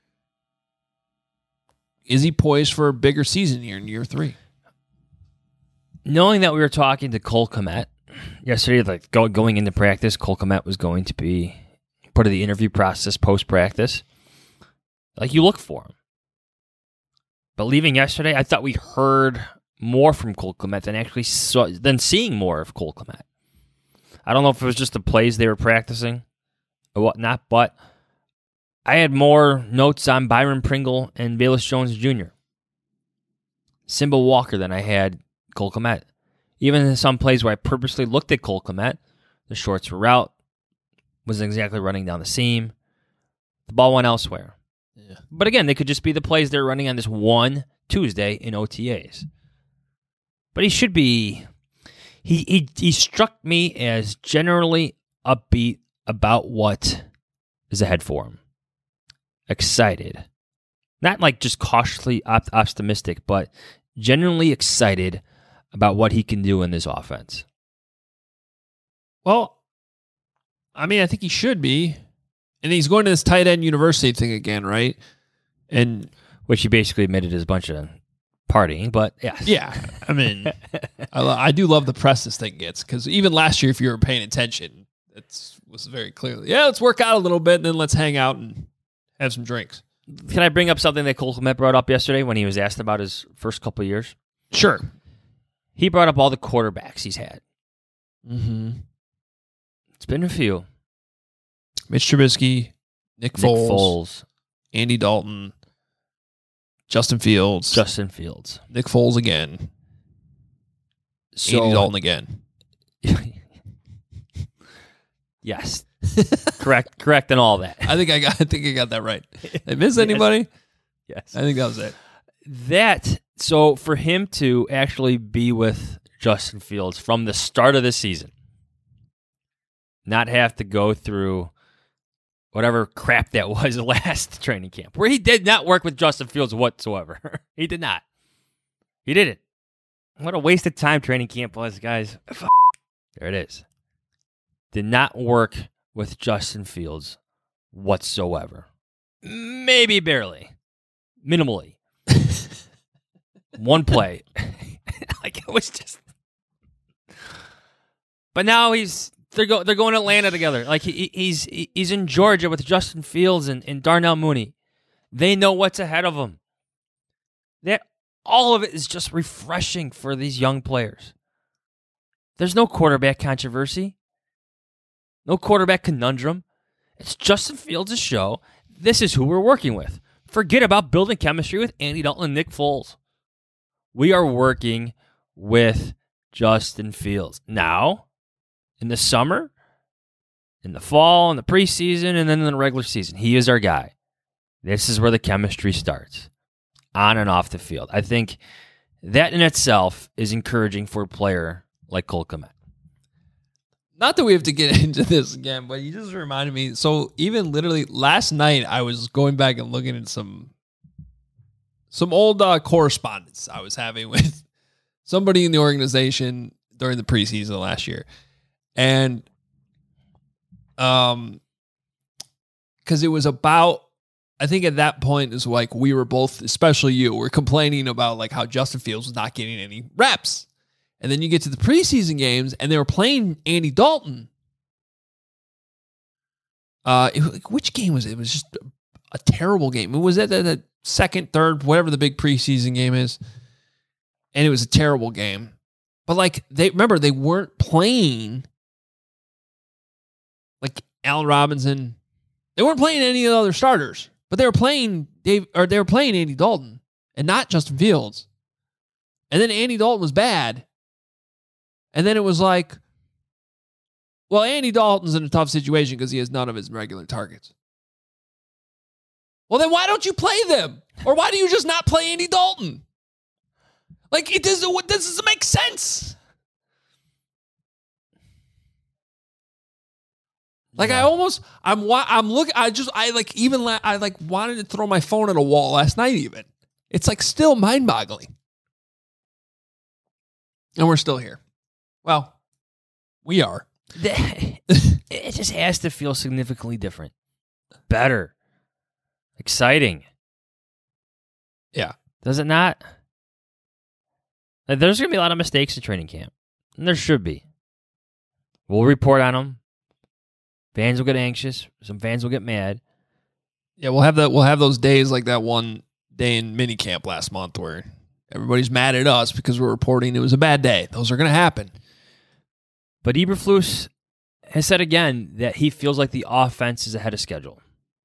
Is he poised for a bigger season here in year three? Knowing that we were talking to Cole Kmet yesterday, like go, going into practice, Cole Kmet was going to be part of the interview process post-practice. Like, you look for him. But leaving yesterday, I thought we heard more from Cole Kmet than actually saw, than seeing more of Cole Kmet. I don't know if it was just the plays they were practicing or whatnot, but I had more notes on Byron Pringle and Bayless Jones Junior Simba Walker than I had Cole Kmet. Even in some plays where I purposely looked at Cole Kmet, the shorts were out, wasn't exactly running down the seam. The ball went elsewhere. Yeah. But again, they could just be the plays they're running on this one Tuesday in O T As. But he should be... He, he, he struck me as generally upbeat about what is ahead for him. Excited. Not like just cautiously op- optimistic, but genuinely excited about what he can do in this offense. Well, I mean, I think he should be. And he's going to this tight end university thing again, right? And which he basically admitted is a bunch of partying, but yeah. Yeah. I mean, I, lo- I do love the press this thing gets, because even last year, if you were paying attention, it was very clearly, yeah, let's work out a little bit and then let's hang out and have some drinks. Can I bring up something that Cole Kmet brought up yesterday when he was asked about his first couple of years? Sure. He brought up all the quarterbacks he's had. Mm-hmm. It's been a few. Mitch Trubisky, Nick Foles, Nick Foles, Andy Dalton, Justin Fields. Justin Fields. Nick Foles again. So, Andy Dalton again. Yes. correct correct in all that. I think I got I think I got that right. Did I miss anybody? Yes. I think that was it. That so for him to actually be with Justin Fields from the start of the season, not have to go through whatever crap that was last training camp, where he did not work with Justin Fields whatsoever. He did not. He didn't. What a waste of time training camp was, guys. There it is. Did not work with Justin Fields whatsoever. Maybe barely. Minimally. One play. Like, it was just... But now he's they're go they're going to Atlanta together. Like he he's he's in Georgia with Justin Fields and, and Darnell Mooney. They know what's ahead of them. That all of it is just refreshing for these young players. There's no quarterback controversy. No quarterback conundrum. It's Justin Fields' show. This is who we're working with. Forget about building chemistry with Andy Dalton and Nick Foles. We are working with Justin Fields. Now, in the summer, in the fall, in the preseason, and then in the regular season, he is our guy. This is where the chemistry starts, on and off the field. I think that in itself is encouraging for a player like Cole Kmet. Not that we have to get into this again, but you just reminded me. So even literally last night, I was going back and looking at some some old uh, correspondence I was having with somebody in the organization during the preseason last year. And um, because it was about, I think at that point is like we were both, especially you, were complaining about like how Justin Fields was not getting any reps. And then you get to the preseason games and they were playing Andy Dalton. Uh, it, which game was it? It was just a, a terrible game. It was at the, the second, third, whatever the big preseason game is. And it was a terrible game. But like they remember they weren't playing like Allen Robinson. They weren't playing any of the other starters, but they were playing Dave or they were playing Andy Dalton and not Justin Fields. And then Andy Dalton was bad. And then it was like, well, Andy Dalton's in a tough situation because he has none of his regular targets. Well, then why don't you play them? Or why do you just not play Andy Dalton? Like, it doesn't, it doesn't make sense. Like, I almost, I'm, I'm looking, I just, I like, even, la- I like wanted to throw my phone at a wall last night even. It's like still mind boggling. And we're still here. Well, we are. It just has to feel significantly different. Better. Exciting. Yeah. Does it not? Like, there's going to be a lot of mistakes in training camp. And there should be. We'll report on them. Fans will get anxious. Some fans will get mad. Yeah, we'll have that. We'll have those days like that one day in minicamp last month where everybody's mad at us because we're reporting it was a bad day. Those are going to happen. But Eberflus has said again that he feels like the offense is ahead of schedule.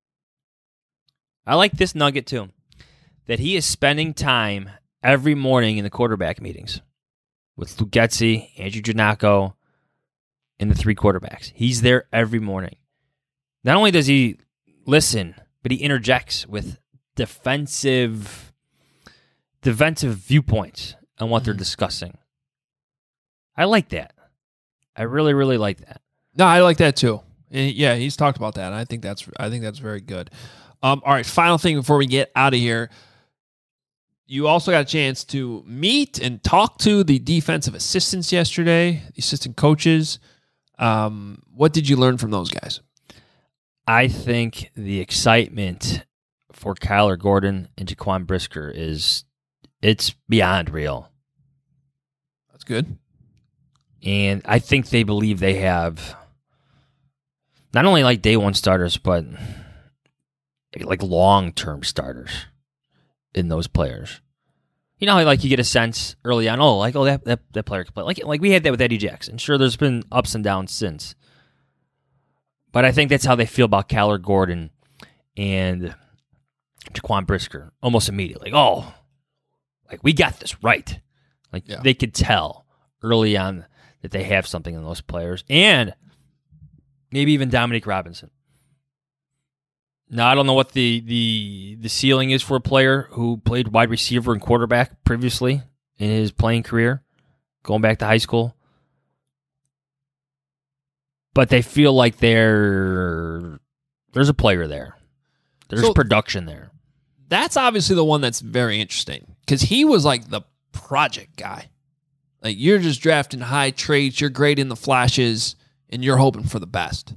I like this nugget too, that he is spending time every morning in the quarterback meetings with Luke Getsy, Andrew Giannacco, and the three quarterbacks. He's there every morning. Not only does he listen, but he interjects with defensive, defensive viewpoints on what mm-hmm. they're discussing. I like that. I really, really like that. No, I like that too. Yeah, he's talked about that. And I think that's I think that's very good. Um, all right, final thing before we get out of here. You also got a chance to meet and talk to the defensive assistants yesterday, the assistant coaches. Um, what did you learn from those guys? I think the excitement for Kyler Gordon and Jaquan Brisker is it's beyond real. That's good. And I think they believe they have not only like day one starters, but like long-term starters in those players. You know how like you get a sense early on, oh, like, oh, that, that, that player can play. Like, like we had that with Eddie Jackson. Sure, there's been ups and downs since. But I think that's how they feel about Kyler Gordon and Jaquan Brisker almost immediately. Like, oh, like we got this right. Like yeah. They could tell early on that they have something in those players. And maybe even Dominique Robinson. Now, I don't know what the, the the ceiling is for a player who played wide receiver and quarterback previously in his playing career, going back to high school. But they feel like they're there's a player there. There's so production there. That's obviously the one that's very interesting because he was like the project guy. Like, you're just drafting high traits, you're great in the flashes, and you're hoping for the best.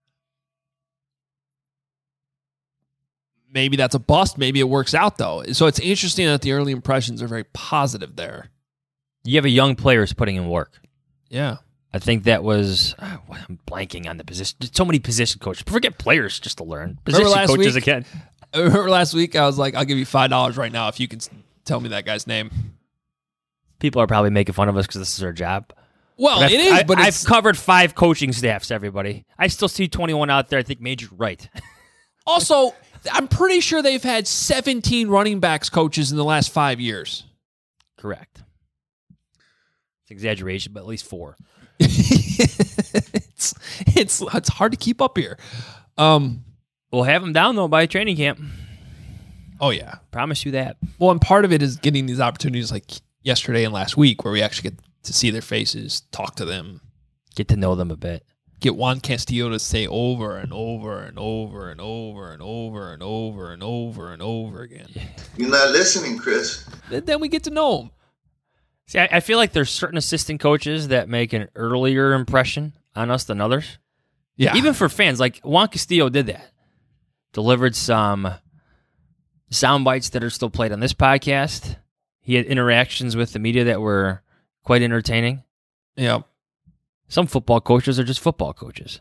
Maybe that's a bust. Maybe it works out, though. So it's interesting that the early impressions are very positive there. You have a young player who's putting in work. Yeah. I think that was... Oh, I'm blanking on the position. So many position coaches. Forget players just to learn. Position coaches week, again. Remember last week, I was like, I'll give you five dollars right now if you can tell me that guy's name. People are probably making fun of us because this is our job. Well, it is, I, but I've it's... covered five coaching staffs, everybody. I still see twenty-one out there. I think Major's right. Also, I'm pretty sure they've had seventeen running backs coaches in the last five years. Correct. It's exaggeration, but at least four. it's, it's it's hard to keep up here. Um, we'll have them down, though, by training camp. Oh, yeah. Promise you that. Well, and part of it is getting these opportunities like yesterday and last week where we actually get to see their faces, talk to them. Get to know them a bit. Get Juan Castillo to say over and over and over and over and over and over and over and over again. You're not listening, Chris. Then we get to know him. See, I, I feel like there's certain assistant coaches that make an earlier impression on us than others. Yeah. Even for fans, like Juan Castillo did that. delivered some sound bites that are still played on this podcast. He had interactions with the media that were quite entertaining. Yeah. Some football coaches are just football coaches.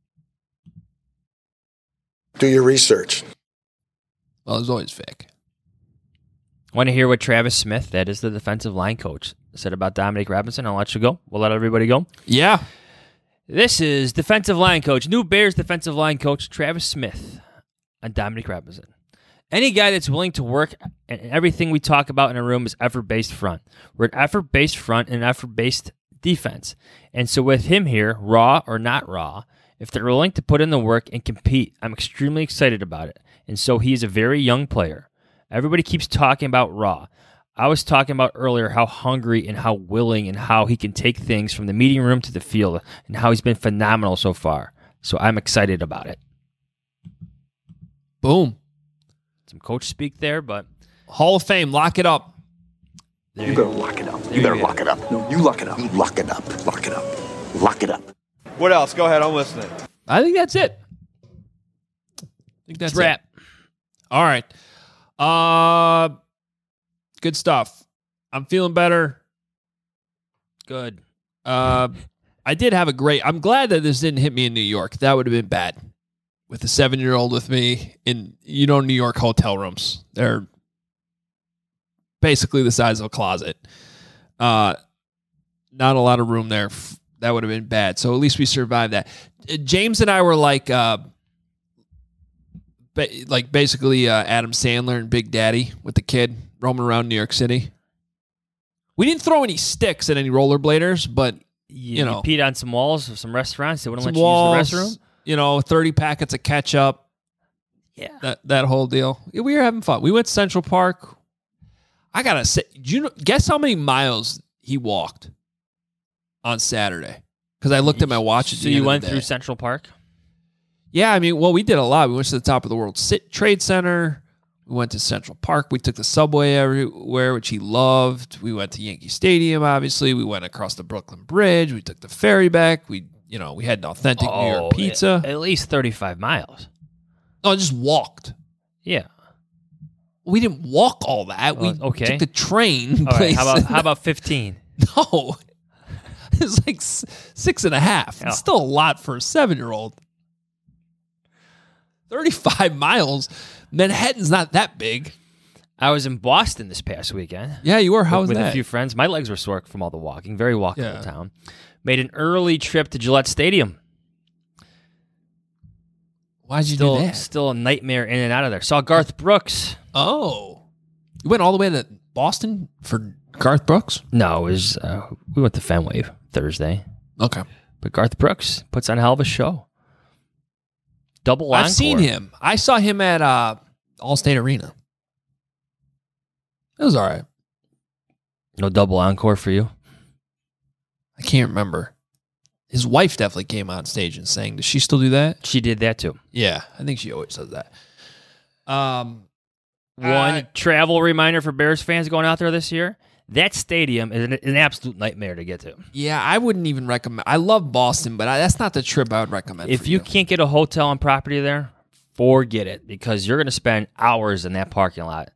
Do your research. Well, it's always fake. Want to hear what Travis Smith, that is the defensive line coach, said about Dominic Robinson? I'll let you go. We'll let everybody go. Yeah. This is defensive line coach, new Bears defensive line coach, Travis Smith, on Dominic Robinson. Any guy that's willing to work, and everything we talk about in a room is effort-based front. We're an effort-based front and an effort-based defense. And so with him here, raw or not raw, if they're willing to put in the work and compete, I'm extremely excited about it. And so he is a very young player. Everybody keeps talking about raw. I was talking about earlier how hungry and how willing and how he can take things from the meeting room to the field and how he's been phenomenal so far. So I'm excited about it. Boom. Some coach speak there, but Hall of Fame, lock it up. You better lock it up. You better lock it up. No, you lock it up. You lock it up. Lock it up. Lock it up. What else? Go ahead. I'm listening. I think that's it. I think that's It's wrap. it. All right. Uh, good stuff. I'm feeling better. Good. Uh, I did have a great. I'm glad that this didn't hit me in New York. That would have been bad. With a seven-year-old with me in, you know, New York hotel rooms. They're basically the size of a closet. Uh, not a lot of room there. That would have been bad. So at least we survived that. James and I were like, uh, ba- like basically uh, Adam Sandler and Big Daddy with the kid roaming around New York City. We didn't throw any sticks at any rollerbladers, but you, You, know, you peed on some walls of some restaurants. They wouldn't some let you walls, use the restroom. You know, thirty packets of ketchup. Yeah, that that whole deal. Yeah, we were having fun. We went to Central Park. I gotta say, do you know, guess how many miles he walked on Saturday? Because I looked at my watch. At So the you end of went the day. through Central Park? Yeah, I mean, well, we did a lot. We went to the top of the World Trade Center. We went to Central Park. We took the subway everywhere, which he loved. We went to Yankee Stadium, obviously. We went across the Brooklyn Bridge. We took the ferry back. We, you know, we had an authentic New York pizza. At least thirty-five miles. No, I just walked. Yeah. We didn't walk all that. We Uh, okay. took the train. All right, how place. about how about fifteen? No. It's like s- six and a half. Oh. It's still a lot for a seven-year-old. thirty-five miles. Manhattan's not that big. I was in Boston this past weekend. Yeah, you were. How was with that? a few friends. My legs were sore from all the walking. Very walkable Yeah. town. Made an early trip to Gillette Stadium. Why'd you still, do that? Still a nightmare in and out of there. Saw Garth Brooks. Oh. You went all the way to Boston for Garth Brooks? No, it was uh, we went to Fenway Thursday. Okay. But Garth Brooks puts on a hell of a show. Double encore. I've seen him. I saw him at uh, Allstate Arena. It was all right. No double encore for you? I can't remember. His wife definitely came on stage and sang. Does she still do that? She did that too. Yeah, I think she always does that. Um, One uh, travel reminder for Bears fans going out there this year. That stadium is an, an absolute nightmare to get to. Yeah, I wouldn't even recommend. I love Boston, but I, that's not the trip I would recommend. If for you you can't get a hotel on property there, forget it because you're going to spend hours in that parking lot.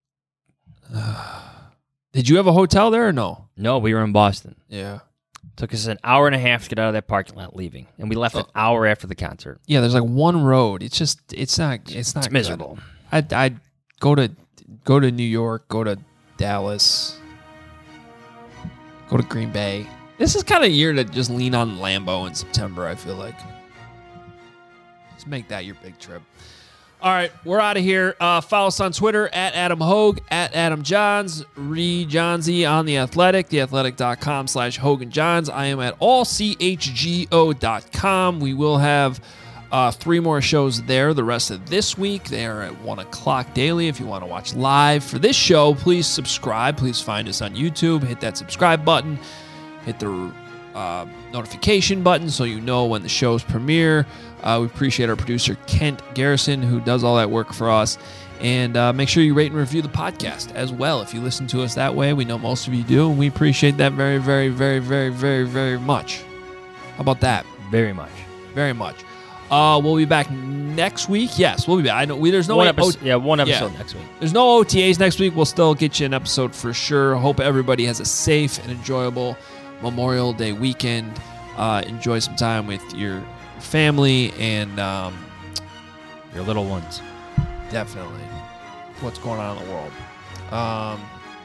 Did you have a hotel there or no? No, we were in Boston. Yeah. Took us an hour and a half to get out of that parking lot leaving, and we left an hour after the concert. Yeah, there's like one road. It's just it's not it's not It's miserable. I'd, I'd go to go to New York, go to Dallas, go to Green Bay. This is kind of a year to just lean on Lambeau in September. I feel like just make that your big trip. All right, we're out of here. Uh, follow us on Twitter at Adam Hogue, at Adam Johns, Ree Johnsy on The Athletic, theathletic.com slash Hogan Johns. I am at all c h g o dot com. We will have uh, three more shows there the rest of this week. They are at one o'clock daily. If you want to watch live for this show, please subscribe. Please find us on YouTube. Hit that subscribe button. Hit the uh, notification button so you know when the shows premiere. Uh, we appreciate our producer, Kent Garrison, who does all that work for us. And uh, make sure you rate and review the podcast as well. If you listen to us that way, we know most of you do, and we appreciate that very, very, very, very, very, very much. How about that? Very much. Very much. Uh, we'll be back next week. Yes, we'll be back. I know we, there's no one way, episode. o- yeah, one episode yeah. next week. There's no O T As next week. We'll still get you an episode for sure. Hope everybody has a safe and enjoyable Memorial Day weekend. Uh, enjoy some time with your family and um, your little ones. Definitely. What's going on in the world? Um,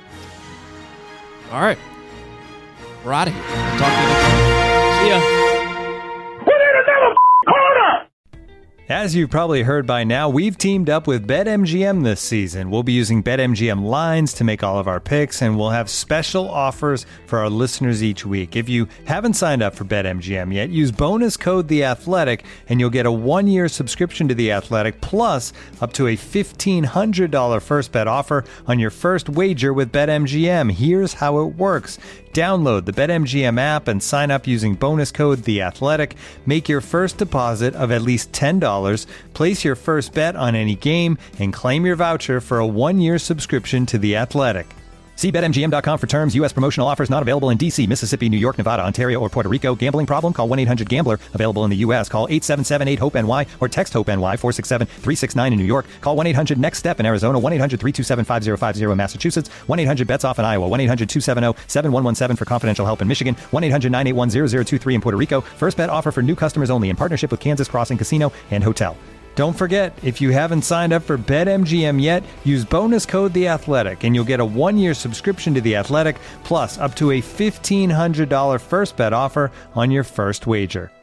all right, we're out of here. We'll talk to you next week. See ya. As you've probably heard by now, we've teamed up with BetMGM this season. We'll be using BetMGM lines to make all of our picks, and we'll have special offers for our listeners each week. If you haven't signed up for BetMGM yet, use bonus code The Athletic, and you'll get a one-year subscription to The Athletic, plus up to a fifteen hundred dollars first bet offer on your first wager with BetMGM. Here's how it works. Download the BetMGM app and sign up using bonus code The Athletic. Make your first deposit of at least ten dollars. Place your first bet on any game and claim your voucher for a one-year subscription to The Athletic. See Bet M G M dot com for terms. U S promotional offers not available in D C, Mississippi, New York, Nevada, Ontario, or Puerto Rico. Gambling problem? Call one eight hundred gambler. Available in the U S. Call eight seven seven eight hope N Y or text HOPE-NY four six seven three six nine in New York. Call one eight hundred next step in Arizona. one eight hundred three two seven five zero five zero in Massachusetts. one eight hundred bets off in Iowa. one eight hundred two seven zero seven one one seven for confidential help in Michigan. one eight hundred nine eight one zero zero two three in Puerto Rico. First bet offer for new customers only in partnership with Kansas Crossing Casino and Hotel. Don't forget, if you haven't signed up for BetMGM yet, use bonus code The Athletic, and you'll get a one-year subscription to The Athletic, plus up to a fifteen hundred dollars first bet offer on your first wager.